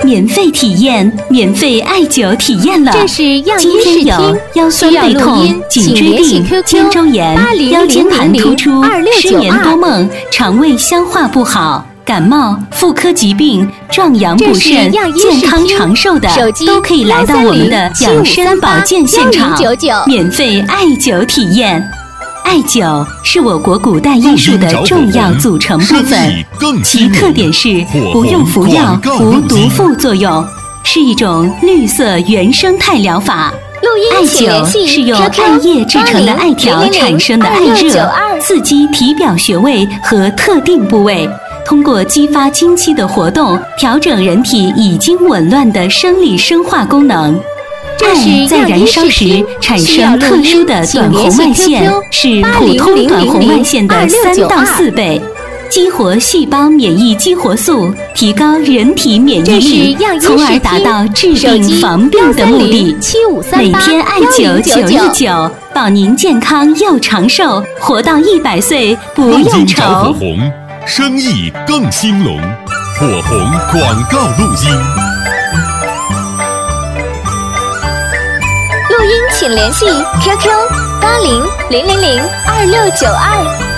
免费体验，免费艾灸体验了。 这是药今医试天有听， 腰酸背痛、颈椎病、肩周炎、腰间盘突出、失眠多梦、肠胃消化不好、感冒、妇科疾病、壮阳补肾、健康长寿的，都可以来到我们的养生保健现场，免费艾灸体验。艾灸是我国古代医术的重要组成部分，其特点是不用服药，无毒副作用，是一种绿色原生态疗法。艾灸是用艾叶制成的艾条产生的艾热，刺激体表穴位和特定部位，通过激发经期的活动，调整人体已经紊乱的生理生化功能。艾在燃烧时产生特殊的短红外线，是普通短红外线的3到4倍，激活细胞免疫激活素，提高人体免疫力，从而达到治病防病的目的。每天艾灸919，保您健康又长寿，活到100岁不用愁。 火红，生意更兴隆。火红广告录音。 录音请联系 QQ8000026992。